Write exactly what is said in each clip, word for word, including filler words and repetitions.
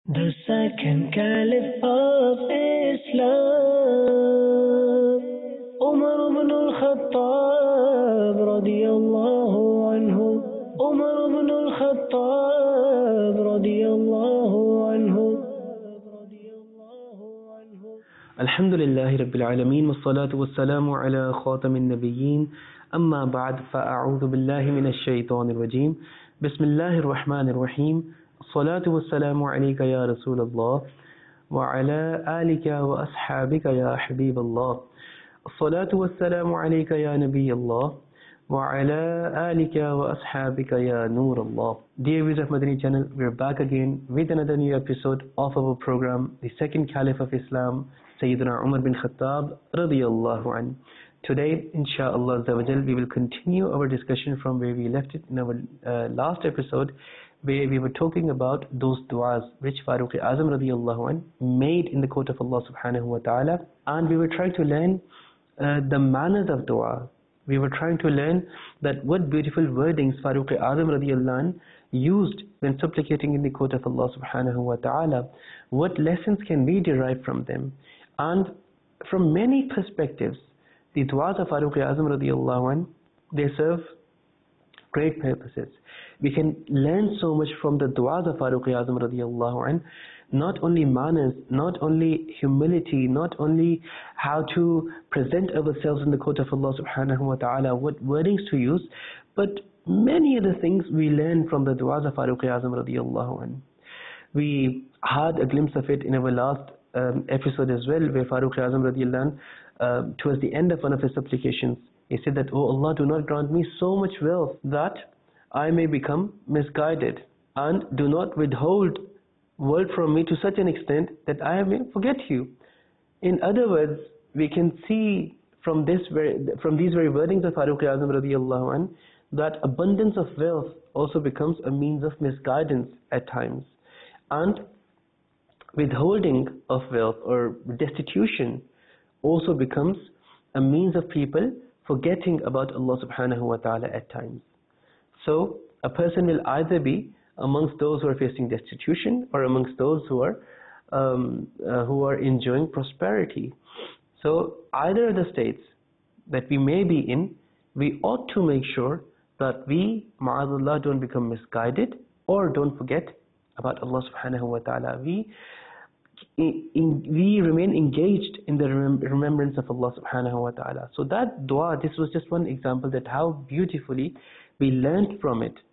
The second caliph of Islam, Umar ibn al-Khattab radiyallahu anhu. Umar ibn al-Khattab radiyallahu anhu. Alhamdulillahi Rabbil Alameen, wassalatu wassalamu ala khatamin nabiyyin, amma ba'd, fa'a'udhu billahi minash shaitanir rajim. Bismillahir rahmanir rahim. الصلاة والسلام عليك يا رسول الله وعلى آلك وأصحابك يا حبيب الله. الصلاة والسلام عليك يا نبي الله وعلى آلك وأصحابك يا نور الله. Dear viewers of Madani channel, we're back again with another new episode of our program, the second Caliph of Islam, Sayyidina Umar bin Khattab radiyallahu anhu. Today, inshallah, we will continue our discussion from where we left it in our uh, last episode, where we were talking about those du'as which Farooq Azam radiyallahu anh made in the court of Allah subhanahu wa ta'ala, and we were trying to learn uh, the manners of dua. We were trying to learn that what beautiful wordings Farooq Azam radiyallahu anh used when supplicating in the court of Allah subhanahu wa ta'ala, what lessons can be derived from them. And from many perspectives, the du'as of Farooq Azam radiyallahu anh, they serve great purposes. We can learn so much from the du'as of Farooq Azam radiyallahu anh, not only manners, not only humility, not only how to present ourselves in the court of Allah subhanahu wa ta'ala, what wordings to use, but many other things we learn from the du'as of Farooq Azam radiyallahu anh. We had a glimpse of it in our last um, episode as well, where Farooq Azam radiyallahu anh, uh, towards the end of one of his supplications, he said that, "Oh Allah, do not grant me so much wealth that I may become misguided, and do not withhold wealth from me to such an extent that I may forget you." In other words, we can see from this very, from these very wordings of Farooq Azam radiyallahu anh, that abundance of wealth also becomes a means of misguidance at times, and withholding of wealth or destitution also becomes a means of people forgetting about Allah subhanahu wa ta'ala at times. So a person will either be amongst those who are facing destitution or amongst those who are um, uh, who are enjoying prosperity. So either of the states that we may be in, we ought to make sure that we, ma'azullah, don't become misguided or don't forget about Allah subhanahu wa ta'ala. We In, in, we remain engaged in the rem remembrance of Allah subhanahu wa ta'ala. So that dua, this was just one example that how beautifully we learned from it.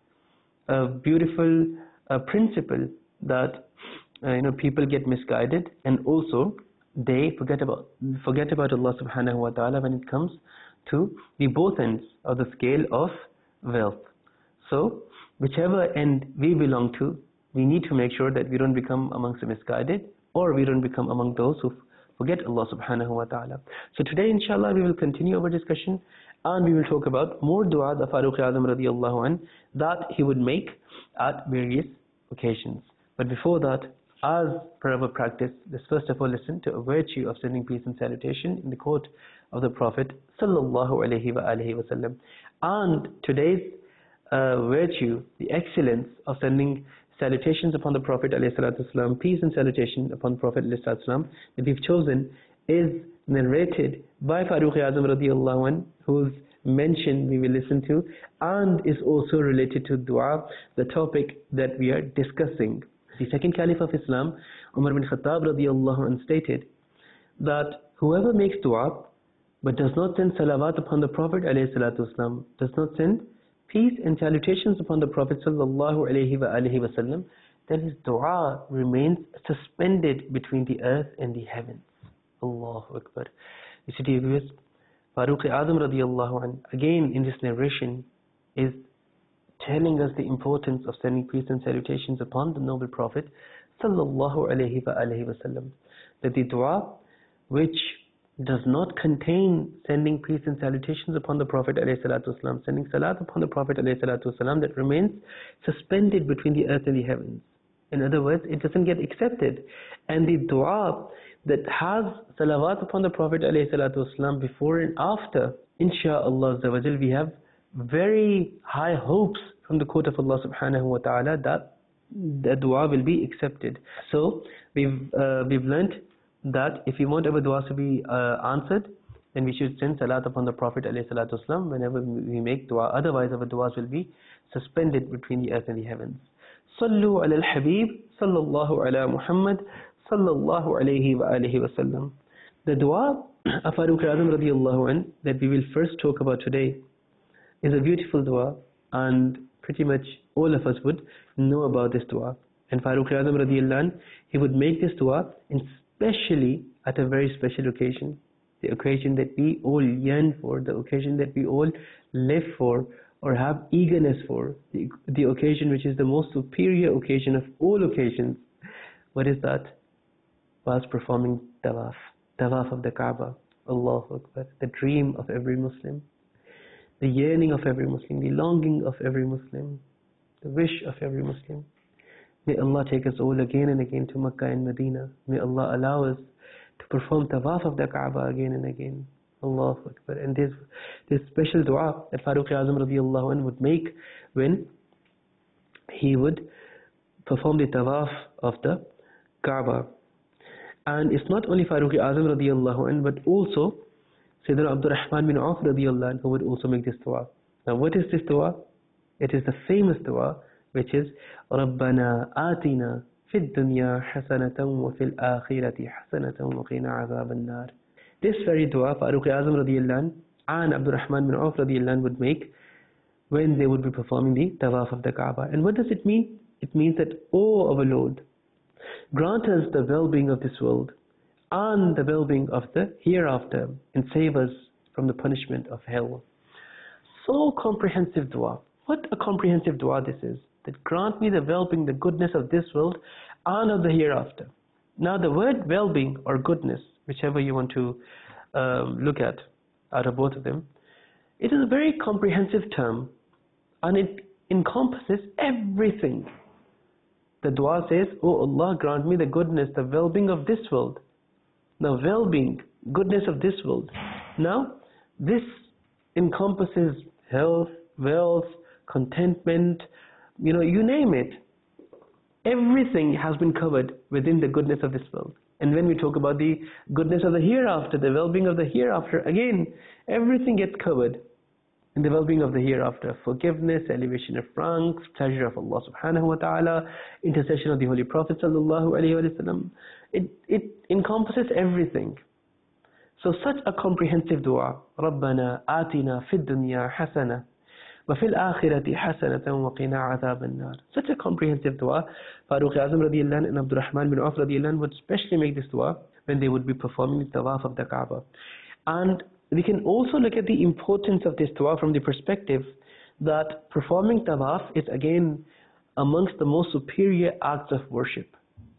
A beautiful uh, principle that uh, you know, people get misguided, and also they forget about forget about Allah subhanahu wa ta'ala when it comes to the both ends of the scale of wealth. So whichever end we belong to, we need to make sure that we don't become amongst the misguided, or we don't become among those who forget Allah subhanahu wa ta'ala. So today, inshallah, we will continue our discussion, and we will talk about more du'as of Farooq Azam radiyallahu anh that he would make at various occasions. But before that, as per our practice, let's first of all listen to a virtue of sending peace and salutation in the court of the Prophet sallallahu alaihi wa alihi wasallam. And today's uh, virtue, the excellence of sending salutations upon the Prophet ﷺ, peace and salutation upon the Prophet ﷺ, that we've chosen, is narrated by Farooq Azam radiyallahu anh, whose mention we will listen to, and is also related to dua, the topic that we are discussing. The second Caliph of Islam, Umar bin Khattab radiyallahu anh, stated that whoever makes dua but does not send salawat upon the Prophet ﷺ, does not send peace and salutations upon the Prophet sallallahu alaihi wa alihi wasallam, then his dua remains suspended between the earth and the heavens. Allahu Akbar. You see, dear viewers, Farooq Azam radiyallahu anh, again in this narration, is telling us the importance of sending peace and salutations upon the noble Prophet sallallahu alaihi wa alihi wasallam. That the dua which does not contain sending peace and salutations upon the Prophet ﷺ, sending salat upon the Prophet ﷺ, that remains suspended between the earth and the heavens. In other words, it doesn't get accepted. And the dua that has salawat upon the Prophet ﷺ before and after, insha'Allah, we have very high hopes from the court of Allah subhanahu wa ta'ala that the dua will be accepted. So we've uh, we've learnt that if we want our duas to be uh, answered, then we should send salat upon the Prophet ﷺ whenever we make dua. Otherwise our duas will be suspended between the earth and the heavens. Sallu ala al-Habib sallallahu ala Muhammad sallallahu alayhi wa alihi wa sallam. The dua of Farooq Azam radiyallahu anh that we will first talk about today is a beautiful dua, and pretty much all of us would know about this dua. And Farooq Azam radiyallahu anh, he would make this dua, especially at a very special occasion, the occasion that we all yearn for, the occasion that we all live for or have eagerness for, the, the occasion which is the most superior occasion of all occasions. What is that? Whilst performing tawaf, tawaf of the Kaaba. Allahu Akbar, the dream of every Muslim, the yearning of every Muslim, the longing of every Muslim, the wish of every Muslim. May Allah take us all again and again to Makkah and Medina. May Allah allow us to perform tawaf of the Kaaba again and again. Allahu Akbar. And this, this special dua that Farooq Azam radiyallahu anh would make when he would perform the tawaf of the Kaaba. And it's not only Farooq Azam radiyallahu anh, but also Sayyidina Abdul Rahman bin Auf radiyallahu anh who would also make this dua. Now what is this dua? It is the famous dua which is رَبَّنَا آتِنَا فِي الدُّنْيَا حَسَنَةً وَفِي الْآخِرَةِ حَسَنَةً وَقِنَا عَذَابَ النَّارِ. This very dua Farooq Azam radiyallahu anh and Abdul Rahman bin Auf radiyallahu anh would make when they would be performing the tawaf of the Kaaba. And what does it mean? It means that, oh our Lord, grant us the well-being of this world and the well-being of the hereafter, and save us from the punishment of hell. So comprehensive dua. What a comprehensive dua this is. That grant me the well-being, the goodness of this world and of the hereafter. Now the word well-being or goodness, whichever you want to um, look at out of both of them, it is a very comprehensive term and it encompasses everything. The dua says, oh Allah, grant me the goodness, the well-being of this world. The well-being, goodness of this world. Now, this encompasses health, wealth, contentment, you know, you name it. Everything has been covered within the goodness of this world. And when we talk about the goodness of the hereafter, the well-being of the hereafter, again, everything gets covered in the well-being of the hereafter. Forgiveness, elevation of ranks, pleasure of Allah subhanahu wa ta'ala, intercession of the Holy Prophet sallallahu alayhi wa sallam. It, it encompasses everything. So such a comprehensive dua, رَبَّنَا آتِنَا فِي الدُّنْيَا حَسَنَةً وَفِي الْآخِرَةِ حَسَنَةً وَقِنَا عَذَابَ النَّارِ. Such a comprehensive dua. Farooq Azam radiyallahu anh and Abdul Rahman bin Auf radiyallahu anh would especially make this dua when they would be performing the tawaf of the Kaaba. And we can also look at the importance of this dua from the perspective that performing tawaf is again amongst the most superior acts of worship.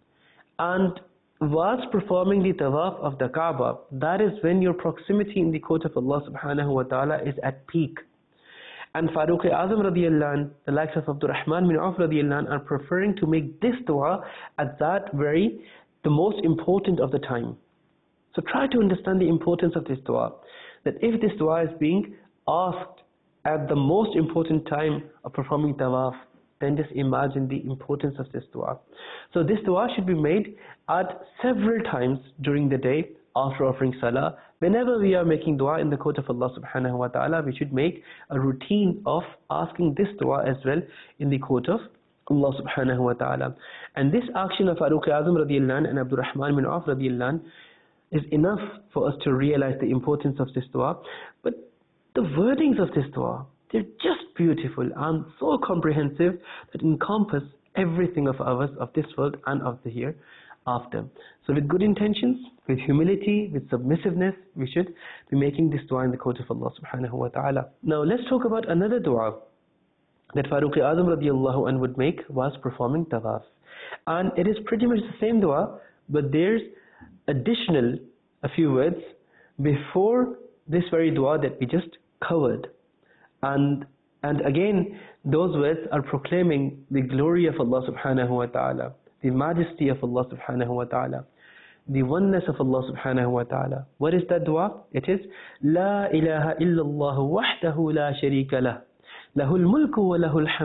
And whilst performing the tawaf of the Kaaba, that is when your proximity in the court of Allah subhanahu wa ta'ala is at peak. And Farooq Azam radiyallahu anh, the likes of Abdul Rahman bin Auf radiyallahu anh, are preferring to make this dua at that very, the most important of the time. So try to understand the importance of this dua. That if this dua is being asked at the most important time of performing tawaf, then just imagine the importance of this dua. So this dua should be made at several times during the day after offering salah. Whenever we are making dua in the court of Allah subhanahu wa ta'ala, we should make a routine of asking this dua as well in the court of Allah subhanahu wa ta'ala. And this action of Farooq Azam radiyallahu anh and Abdul Rahman bin Auf radiyallahu anh is enough for us to realize the importance of this dua. But the wordings of this dua, they're just beautiful and so comprehensive that encompass everything of ours, of this world and of the hereafter. So with good intentions, with humility, with submissiveness, we should be making this dua in the court of Allah subhanahu wa ta'ala. Now let's talk about another dua that Farooq Azam radiyallahu anh would make whilst performing tawaf. And it is pretty much the same dua, but there's additional a few words before this very dua that we just covered. And and again, those words are proclaiming the glory of Allah subhanahu wa ta'ala, the majesty of Allah subhanahu wa ta'ala, the oneness of Allah subhanahu wa ta'ala. What is that dua? It is La ilaha illallah wahdahu la sharika lah, lahul mulku wa lahul hamd,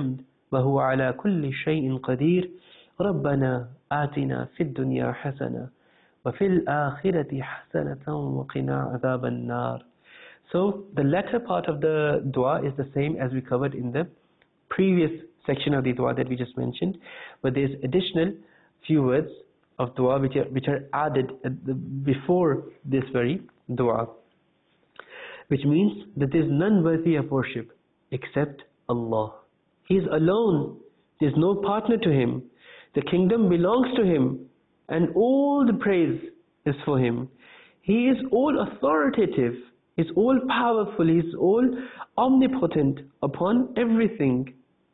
وهو على كل شيء قدير ربنا آتنا في الدنيا حسنة وفي الآخرة حسنة وقنا عذاب النار. So the latter part of the dua is the same as we covered in the previous section of the dua that we just mentioned, but there's additional few words of dua which are, which are added at the, before this very dua, which means that there is none worthy of worship except Allah. He is alone, there is no partner to Him, the kingdom belongs to Him, and all the praise is for Him. He is all authoritative, He is all powerful, He is all omnipotent upon everything.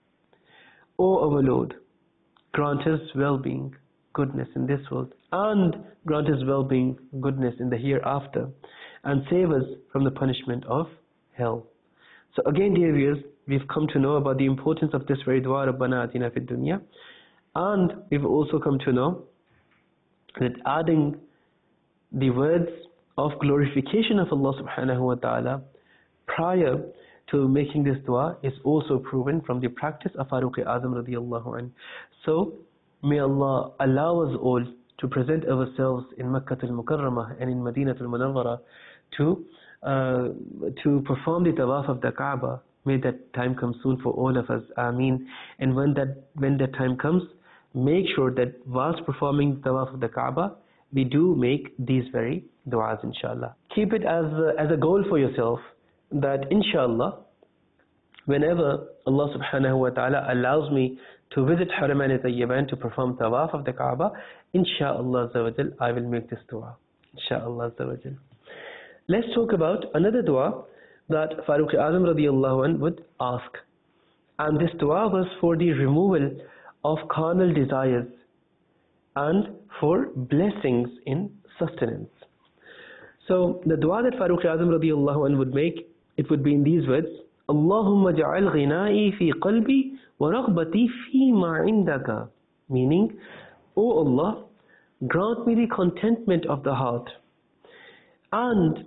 O our Lord, grant us well-being, goodness in this world, and grant us well-being, goodness in the hereafter, and save us from the punishment of hell. So again, dear viewers, we've come to know about the importance of this very dua, Rabbana Atina Fid Dunya, and we've also come to know that adding the words of glorification of Allah subhanahu wa ta'ala prior to making this dua is also proven from the practice of Farooq Azam radiyallahu anhu. So may Allah allow us all to present ourselves in Makkah al-Mukarramah and in Madinah al-Munawwara to uh, to perform the tawaf of the Kaaba. May that time come soon for all of us. Ameen. And when that when that time comes, make sure that whilst performing the tawaf of the Kaaba, we do make these very du'as, inshallah. Keep it as a, as a goal for yourself that inshallah, whenever Allah subhanahu wa ta'ala allows me to visit Haramain Tayyiban to perform tawaf of the Kaaba, inshallah I will make this dua. Inshallah. Let's talk about another dua that Farooq Azam radiyallahu anh would ask. And this dua was for the removal of carnal desires and for blessings in sustenance. So the dua that Farooq Azam radiyallahu anh would make, it would be in these words: Allahumma ja'al ghina'i fi qalbi wa raghbati fi ma indaka. Meaning, O Allah, grant me the contentment of the heart and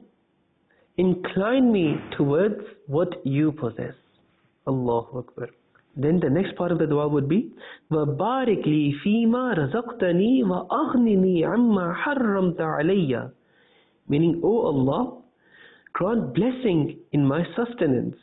incline me towards what you possess. Allahu Akbar. Then the next part of the dua would be وَبَارِكْ لِي فِي مَا رَزَقْتَنِي وَأَغْنِنِي عَمَّا حَرَّمْتَ عَلَيَّ. Meaning, O Allah, grant blessing in my sustenance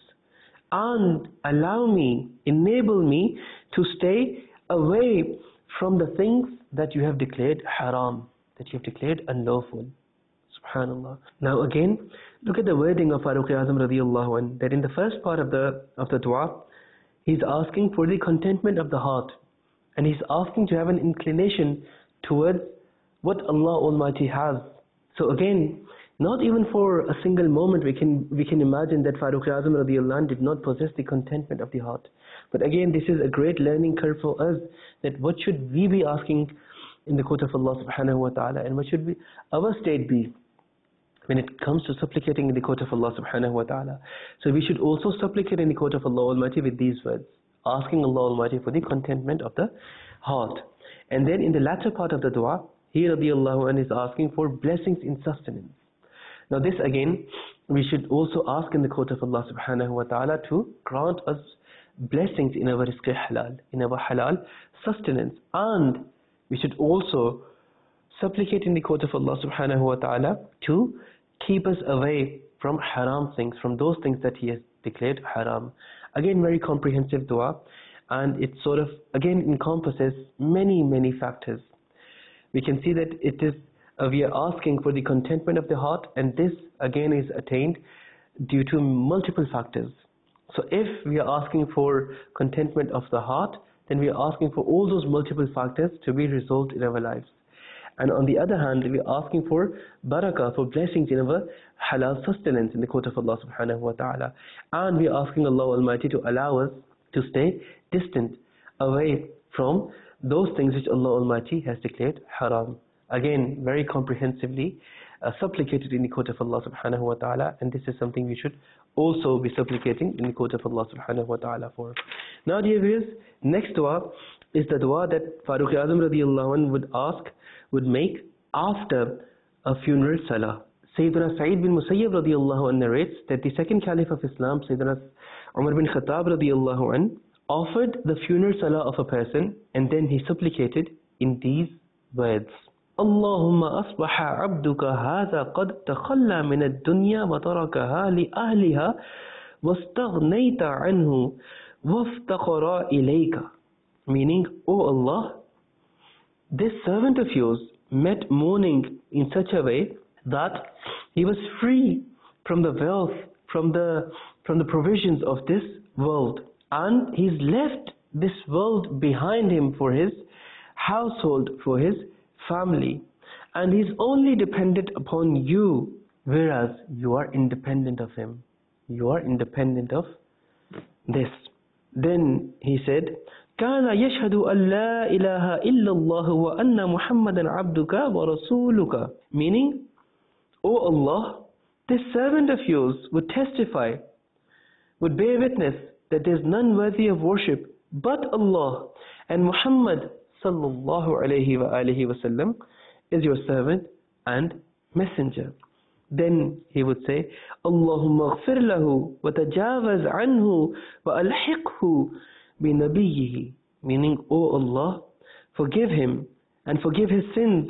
and allow me, enable me to stay away from the things that you have declared haram, that you have declared unlawful. Subhanallah. Now again, look at the wording of Farooq Azam radiyallahu anh, that in the first part of the of the dua, he's asking for the contentment of the heart, and he's asking to have an inclination towards what Allah Almighty has. So again, not even for a single moment we can we can imagine that Farooq Azam radiyallahu anh did not possess the contentment of the heart. But again, this is a great learning curve for us, that what should we be asking in the court of Allah subhanahu wa ta'ala, and what should be our state be when it comes to supplicating in the court of Allah subhanahu wa ta'ala. So we should also supplicate in the court of Allah Almighty with these words, asking Allah Almighty for the contentment of the heart. And then in the latter part of the dua, he radiyallahu anh is asking for blessings in sustenance. Now this again, we should also ask in the court of Allah subhanahu wa ta'ala to grant us blessings in our rizq halal, in our halal sustenance. And we should also supplicate in the court of Allah subhanahu wa ta'ala to keep us away from haram things, from those things that He has declared haram. Again, very comprehensive dua, and it sort of again encompasses many many factors. We can see that it is uh, we are asking for the contentment of the heart, and this again is attained due to multiple factors. So if we are asking for contentment of the heart, then we are asking for all those multiple factors to be resolved in our lives. And on the other hand, we are asking for barakah, for blessings in our halal sustenance in the court of Allah subhanahu wa ta'ala. And we are asking Allah Almighty to allow us to stay distant, away from those things which Allah Almighty has declared haram. Again, very comprehensively uh, supplicated in the court of Allah subhanahu wa ta'ala, and this is something we should also be supplicating in the court of Allah subhanahu wa ta'ala for. Now dear viewers, next dua is the dua that Farooq Azam radiyallahu anh would ask, would make after a funeral salah. Sayyidina Sa'id bin Musayyib radiyallahu anh narrates that the second caliph of Islam, Sayyidina Umar bin Khattab radiyallahu anh, offered the funeral salah of a person, and then he supplicated in these words: Allahumma asbaha abduka hadha qad takhalla min ad-dunya wa tarakaha li ahliha wastaghnayta anhu waftaqara ilayka. Meaning, O Allah, this servant of yours met mourning in such a way that he was free from the wealth, from the from the provisions of this world, and he's left this world behind him for his household, for his family, and he's only dependent upon you, whereas you are independent of him. You are independent of this. Then he said, كان يشهد أن لا إله إلا الله وأن محمدا عبدك ورسولك. Meaning, O Allah, this servant of yours would testify, would bear witness that there is none worthy of worship but Allah, and Muhammad sallallahu alayhi wa alihi wasallam is your servant and messenger. Then he would say, Allahumma ghfir lahu wa tajawaz anhu wa alhiqhu bi nabiyyihi. Meaning, O Allah, forgive him and forgive his sins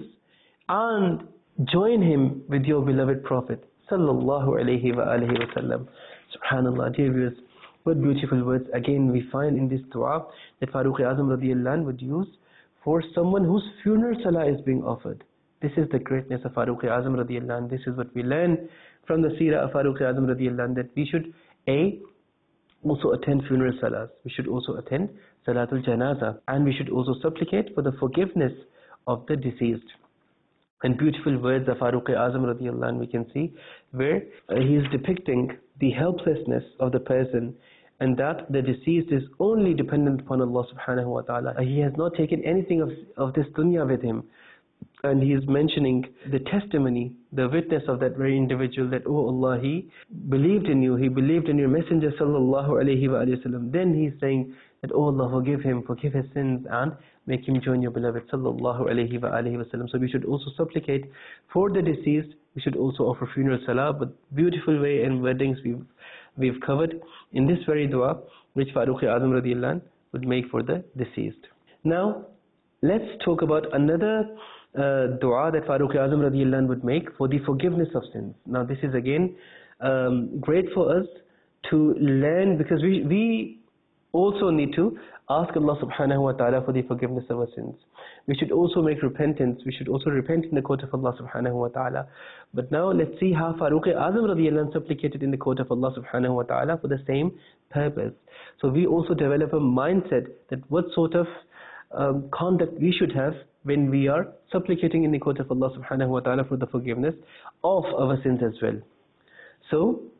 and join him with your beloved Prophet sallallahu alayhi wa alihi wasallam. Subhanallah, dear viewers, what beautiful words again we find in this dua that Farooq Azam radiyallahu anh would use for someone whose funeral salah is being offered. This is the greatness of Farooq Azam radiyallahu anh. This is what we learn from the seerah of Farooq Azam radiyallahu anh, that we should A, also attend funeral salahs. We should also attend Salatul Janazah, and we should also supplicate for the forgiveness of the deceased. And beautiful words of Farooq Azam radiyallahu anh we can see where uh, he is depicting the helplessness of the person, and that the deceased is only dependent upon Allah subhanahu wa ta'ala. He has not taken anything of, of this dunya with him. And he is mentioning the testimony, the witness of that very individual, that, oh Allah, he believed in you, he believed in your messenger sallallahu alayhi wa sallam. Then he is saying that, oh Allah, forgive him, forgive his sins, and make him join your beloved sallallahu alayhi wa sallam. So we should also supplicate for the deceased. We should also offer funeral salah, but beautiful way and wordings we've, we've covered in this very dua, which Farooq Azam radiyallahu anh would make for the deceased. Now, let's talk about another Uh, dua that Farooq Azam radiyallahu anh would make for the forgiveness of sins. Now this is again um, great for us to learn, because we, we also need to ask Allah subhanahu wa ta'ala for the forgiveness of our sins. We should also make repentance. We should also repent in the court of Allah subhanahu wa ta'ala. But now let's see how Farooq Azam radiyallahu anh supplicated in the court of Allah subhanahu wa ta'ala for the same purpose. So we also develop a mindset that what sort of um, conduct we should have when we are supplicating in the court of Allah subhanahu wa ta'ala for the forgiveness of our sins as well. So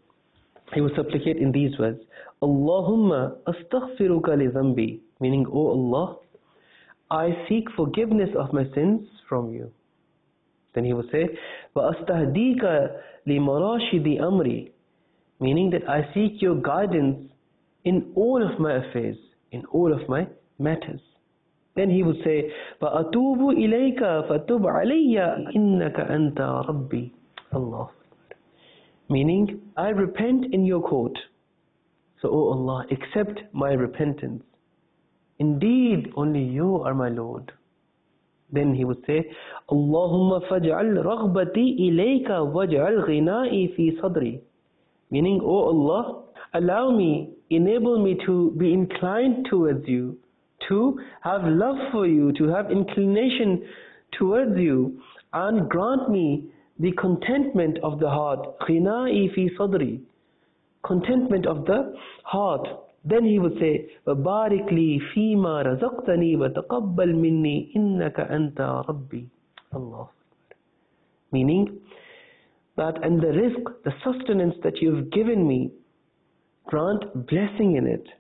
he will supplicate in these words: Allahumma astaghfiruka li dhanbi, meaning, O Allah, I seek forgiveness of my sins from you. Then he will say, wa astahdika li marashidi amri, meaning that I seek your guidance in all of my affairs, in all of my matters. Then he would say, فَأَتُوبُ إِلَيْكَ فَتُبْ عَلَيَّ إِنَّكَ أَنْتَ رَبِّي. Allah. Meaning, I repent in your court. So, O Allah, accept my repentance. Indeed, only you are my Lord. Then he would say, Allahumma faj'al raghbati ilayka waj'al ghina'i fi sadri. Meaning, O Allah, allow me, enable me to be inclined towards you, to have love for you, to have inclination towards you, and grant me the contentment of the heart, khina'i fi sadri, contentment of the heart. Then he would say, وَبَارِكْ لِي فِي مَا رَزَقْتَنِي وَتَقَبَّلْ مِنِّي إِنَّكَ أَنْتَ رَبِّي. Allah. Meaning that, and the rizq, the sustenance that you've given me, grant blessing in it,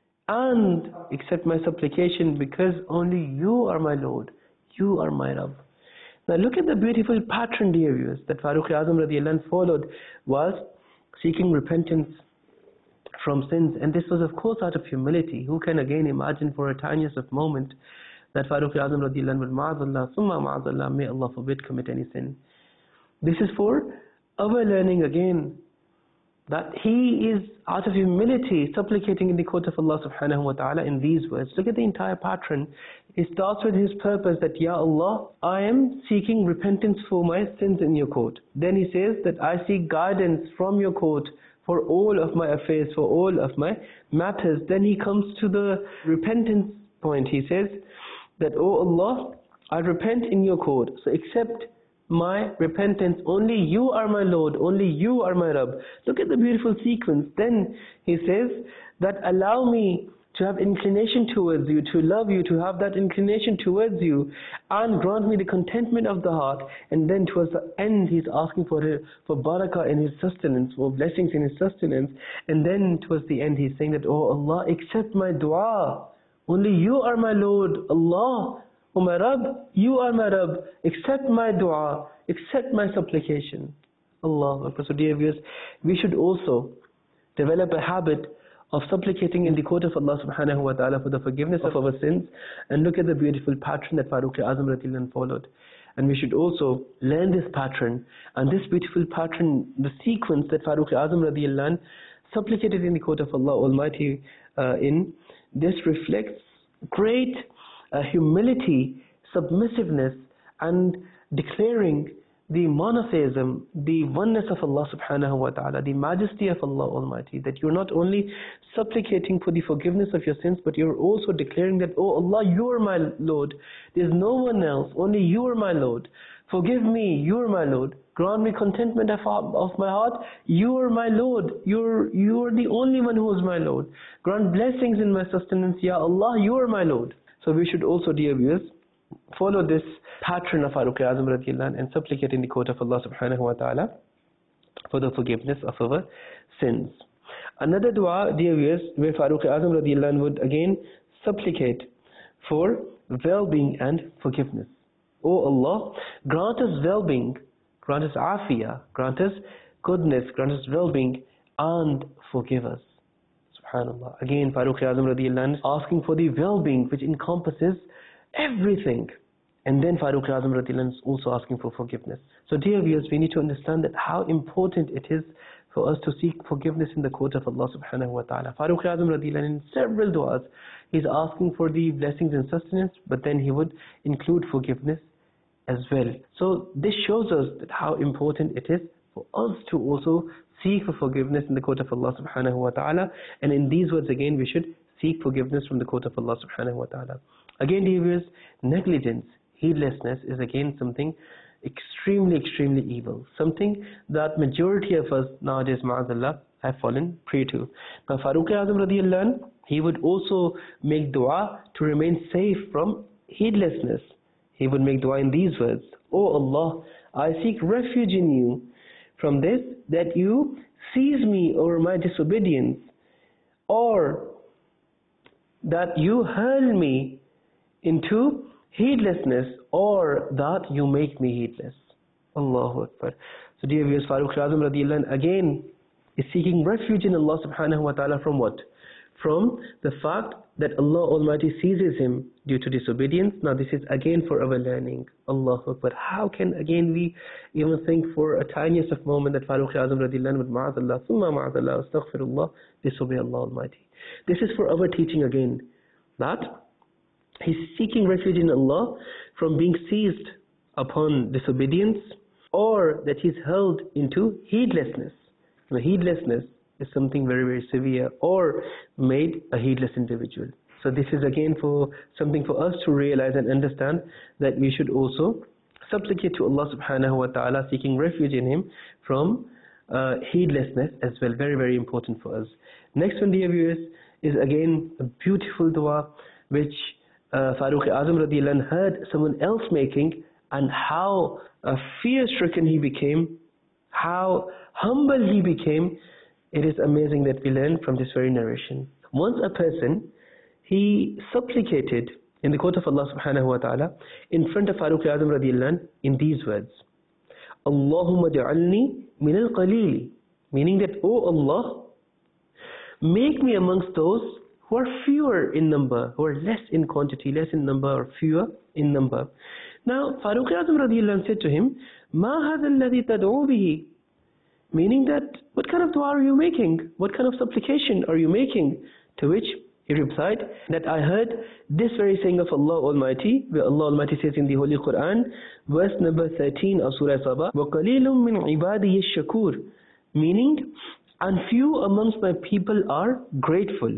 and accept my supplication, because only you are my Lord, you are my Rabb. Now look at the beautiful pattern, dear viewers, that Farooq Azam radiyallahu anh followed, was seeking repentance from sins. And this was of course out of humility. Who can again imagine for a tiniest of moment that Farooq Azam radiyallahu anh would, ma'azallah, summa ma'azallah, may Allah forbid, commit any sin. This is for our learning again. that he is out of humility supplicating in the court of Allah subhanahu wa ta'ala in these words. Look at the entire pattern. It starts with his purpose that, Ya Allah, I am seeking repentance for my sins in your court. Then he says that I seek guidance from your court for all of my affairs, for all of my matters. Then he comes to the repentance point. He says that, Oh Allah, I repent in your court, so accept my repentance. Only you are my Lord, only you are my Rabb. Look at the beautiful sequence. Then he says that allow me to have inclination towards you, to love you, to have that inclination towards you, and grant me the contentment of the heart. And then towards the end he's asking for for barakah in his sustenance, for blessings in his sustenance. And then towards the end he's saying that, Oh Allah, accept my dua. Only you are my Lord, Allah. Oh my Rabb, you are my Rabb, accept my dua, accept my supplication. Allah. So dear viewers, we should also develop a habit of supplicating in the court of Allah subhanahu wa ta'ala for the forgiveness of our sins. And look at the beautiful pattern that Farooq Azam radiallahu anh followed. And we should also learn this pattern, and this beautiful pattern, the sequence that Farooq Azam radiallahu anh supplicated in the court of Allah Almighty uh, in, this reflects great Uh, humility, submissiveness, and declaring the monotheism, the oneness of Allah subhanahu wa ta'ala, the majesty of Allah Almighty, that you're not only supplicating for the forgiveness of your sins, but you're also declaring that, Oh Allah, you are my Lord, there's no one else, only you are my Lord. Forgive me, you are my Lord. Grant me contentment of, of my heart, you are my Lord. You're, you are the only one who is my Lord. Grant blessings in my sustenance, Ya Allah, you are my Lord. So we should also, dear viewers, follow this pattern of Farooq Azam radiallahu anh and supplicate in the court of Allah subhanahu wa ta'ala for the forgiveness of our sins. Another dua, dear viewers, where Farooq Azam radiallahu anh would again supplicate for well-being and forgiveness. Oh Allah, grant us well-being, grant us afiyah, grant us goodness, grant us well-being, and forgive us. SubhanAllah. Again, Farooq Azam radiallahu anh asking for the well-being which encompasses everything. And then Farooq Azam radiallahu anh is also asking for forgiveness. So dear viewers, we need to understand that how important it is for us to seek forgiveness in the court of Allah subhanahu wa ta'ala. Farooq Azam radiallahu anh in several du'as, he's asking for the blessings and sustenance, but then he would include forgiveness as well. So this shows us that how important it is for us to also seek for forgiveness in the court of Allah subhanahu wa ta'ala. And in these words again, we should seek forgiveness from the court of Allah subhanahu wa ta'ala. Again, dear viewers, negligence, heedlessness is again something extremely, extremely evil. Something that majority of us nowadays, ma'azallah, have fallen prey to. Now, Farooq Azam radiallahu anh, he would also make dua to remain safe from heedlessness. He would make dua in these words, Oh Allah, I seek refuge in you from this, that you seize me over my disobedience, or that you hurl me into heedlessness, or that you make me heedless. Allahu Akbar. So dear viewers, Farooq Azam radiallahu anh again is seeking refuge in Allah subhanahu wa ta'ala from what? From the fact that Allah Almighty seizes him due to disobedience. Now this is again for our learning. Allahu Akbar. How can again we even think for a tiniest of moment that Farooq Azam radiallahu anh would ma'azallah, summa ma'azallah, astaghfirullah, disobey Allah Almighty. This is for our teaching again, that he's seeking refuge in Allah from being seized upon disobedience, or that he's held into heedlessness. Now, heedlessness is something very, very severe, or made a heedless individual. So this is again for something for us to realize and understand, that we should also supplicate to Allah subhanahu wa ta'ala, seeking refuge in him from uh, heedlessness as well. Very, very important for us. Next one, dear viewers, is again a beautiful dua which uh, Farooq Azam radiallahu anh heard someone else making, and how uh, fear-stricken he became, how humble he became. It is amazing that we learn from this very narration. Once a person, he supplicated in the court of Allah subhanahu wa ta'ala in front of Farooq Azam radiallahu anh in these words, Allahumma ja'alni min al-qalili, meaning that, oh Allah, make me amongst those who are fewer in number, who are less in quantity, less in number, or fewer in number. Now Farooq Azam radiallahu anh said to him, Ma hadha alladhi tad'u bihi, Meaning that, what kind of dua are you making? What kind of supplication are you making? To which he replied that I heard this very saying of Allah Almighty, where Allah Almighty says in the Holy Quran, verse number thirteen of Surah Saba, وَقَلِيلٌ مِّنْ عِبَادِهِ الشَّكُورِ, meaning, and few amongst my people are grateful.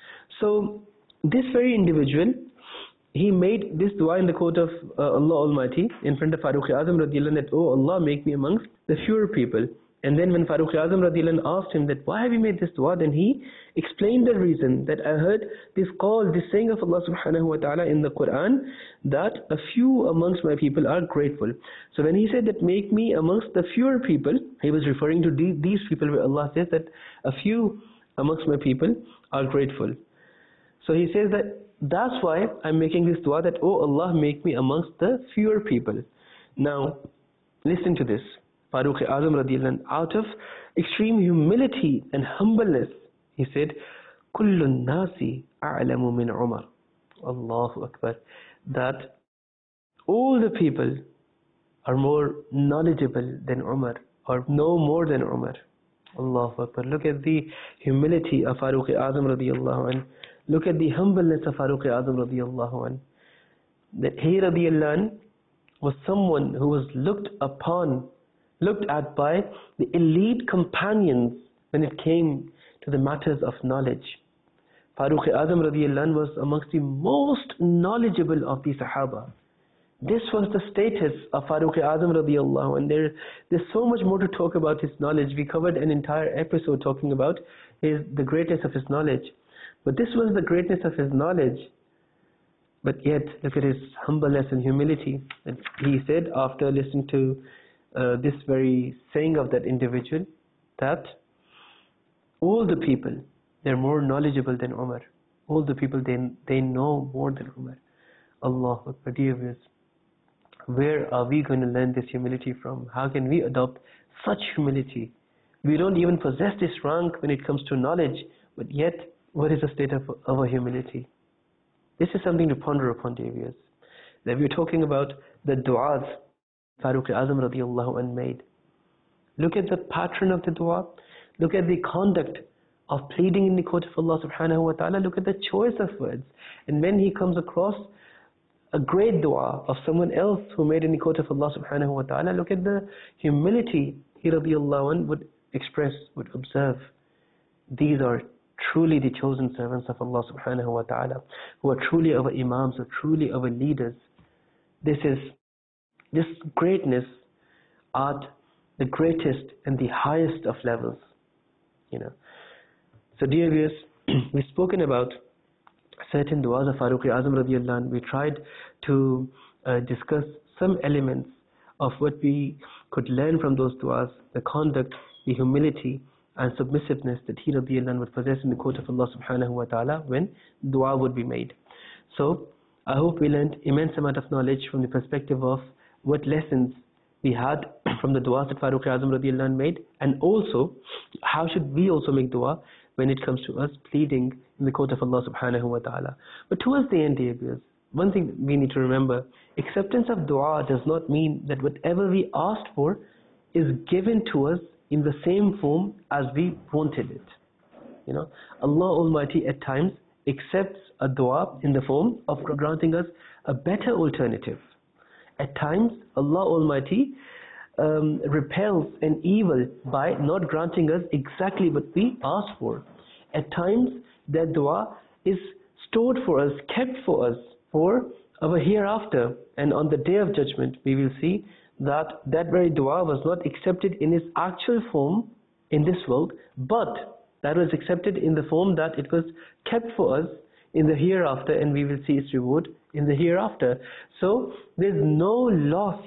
So this very individual, he made this dua in the court of uh, Allah Almighty in front of Farooq Azam radiallahu anhu, that, oh Allah, make me amongst the fewer people. And then when Farooq Azam radiallahu anhu asked him that, why have you made this dua? Then he explained the reason, that I heard this call, this saying of Allah subhanahu wa ta'ala in the Quran, that a few amongst my people are grateful. So when he said that, make me amongst the fewer people, he was referring to the, these people where Allah says that a few amongst my people are grateful. So he says that, that's why I'm making this dua, that, oh Allah, make me amongst the fewer people. Now, listen to this. Farooq Azam radiallahu anhu, out of extreme humility and humbleness, he said, كُلُّ النَّاسِ أَعْلَمُ مِنْ عُمَرٍ. Allahu Akbar. That all the people are more knowledgeable than Umar, or know more than Umar. Allahu Akbar. Look at the humility of Farooq Azam radiallahu anhu. Look at the humbleness of Farooq Azam radiallahu anhu. That he radiallahu anhu was someone who was looked upon, looked at by the elite companions when it came to the matters of knowledge. Farooq Azam radiallahu anhu was amongst the most knowledgeable of the Sahaba. This was the status of Farooq Azam radiallahu anhu. There, there's so much more to talk about his knowledge. We covered an entire episode talking about his, the greatness of his knowledge. But this was the greatness of his knowledge. But yet, look at his humbleness and humility. And he said, after listening to uh, this very saying of that individual, that all the people, they're more knowledgeable than Umar. All the people, they, they know more than Umar. Allahu Akbar, dear viewers. Where are we going to learn this humility from? How can we adopt such humility? We don't even possess this rank when it comes to knowledge, but yet, what is the state of our humility? This is something to ponder upon, dear viewers. That we're talking about the du'as Farooq Azam radiallahu anhu made. Look at the pattern of the dua. Look at the conduct of pleading in the court of Allah subhanahu wa ta'ala. Look at the choice of words. And when he comes across a great dua of someone else who made in the court of Allah subhanahu wa ta'ala, look at the humility he radiallahu anhu would express, would observe. These are truly the chosen servants of Allah subhanahu wa ta'ala, who are truly our imams, or truly our leaders. This is, this greatness at the greatest and the highest of levels, you know. So dear viewers, we've spoken about certain du'as of Farooq Azam radiallahu anhu. We tried to uh, discuss some elements of what we could learn from those du'as, the conduct, the humility, and submissiveness that he radiallahu anhu would possess in the court of Allah subhanahu wa ta'ala when dua would be made. So I hope we learned immense amount of knowledge from the perspective of what lessons we had from the du'as that Farooq Azam radiallahu anhu made, and also how should we also make dua when it comes to us pleading in the court of Allah subhanahu wa ta'ala. But towards the end, dear viewers, one thing we need to remember, acceptance of dua does not mean that whatever we asked for is given to us in the same form as we wanted it. You know, Allah Almighty at times accepts a dua in the form of granting us a better alternative. At times, Allah Almighty um, repels an evil by not granting us exactly what we asked for. At times, that dua is stored for us, kept for us, for our hereafter. And on the Day of Judgment, we will see that that very dua was not accepted in its actual form in this world, but that was accepted in the form that it was kept for us in the hereafter, and we will see its reward in the hereafter. So there's no loss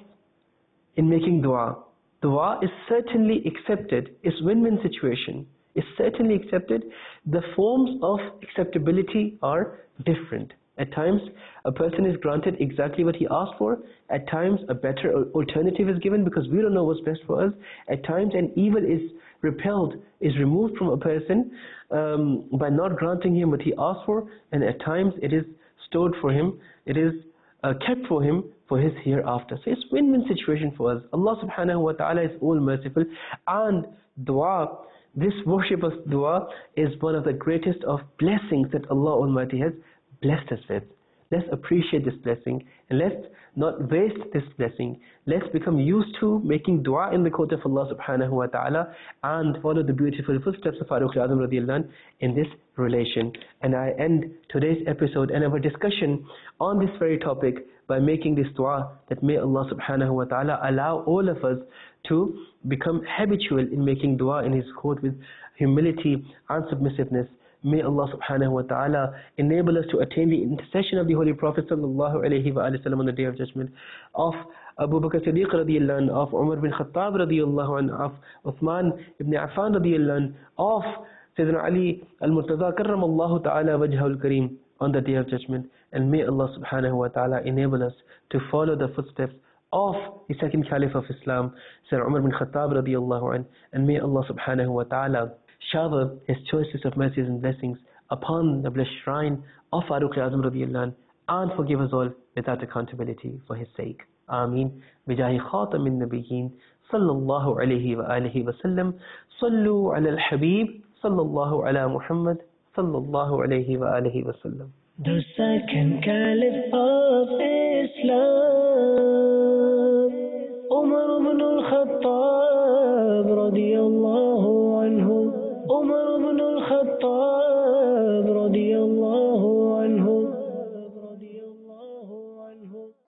in making dua. Dua is certainly accepted. It's win-win situation. It's certainly accepted. The forms of acceptability are different. At times, a person is granted exactly what he asked for. At times, a better alternative is given because we don't know what's best for us. At times, an evil is repelled, is removed from a person um, by not granting him what he asked for. And at times, it is stored for him. It is uh, kept for him for his hereafter. So it's win-win situation for us. Allah subhanahu wa ta'ala is all merciful, and dua, this worship of dua is one of the greatest of blessings that Allah Almighty has blessed us with. Let's appreciate this blessing and let's not waste this blessing. Let's become used to making dua in the court of Allah subhanahu wa ta'ala and follow the beautiful footsteps of Farooq Azam radiallahu anh in this relation. And I end today's episode and our discussion on this very topic by making this dua that may Allah subhanahu wa ta'ala allow all of us to become habitual in making dua in His court with humility and submissiveness. May Allah subhanahu wa ta'ala enable us to attain the intercession of the Holy Prophet sallallahu alayhi wa sallam on the Day of Judgment, of Abu Bakr Siddiq radiallahu anh, of Umar bin Khattab radiallahu anh, of Uthman ibn Affan radiallahu anh, of Sayyidina Ali al-Murtaza karramallahu ta'ala wajhahul kareem on the Day of Judgment. And may Allah subhanahu wa ta'ala enable us to follow the footsteps of the second Caliph of Islam, Sayyidina Umar bin Khattab radiallahu anh. And may Allah subhanahu wa ta'ala shower His choicest of mercies and blessings upon the blessed shrine of Farooq Azam radiallahu anh, and forgive us all without accountability for His sake. Ameen. Bijahi khatamin nabiyyin sallallahu alayhi wa alihi wa sallam. Sallu ala al-habib sallallahu ala Muhammad sallallahu alayhi wa alihi wa sallam. The second Caliph of Islam, Umar ibn al-Khattab radiyallahu anhu. Umar ibn al-Khattab radiyallahu